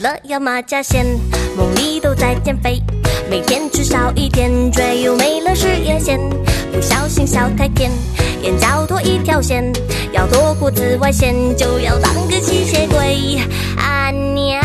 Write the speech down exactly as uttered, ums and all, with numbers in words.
了要马甲线，梦里都在减肥，每天吃少一点，嘴又没了事业线，不小心笑太甜，眼角多一条线，要躲过紫外线，就要当个吸血鬼。啊娘！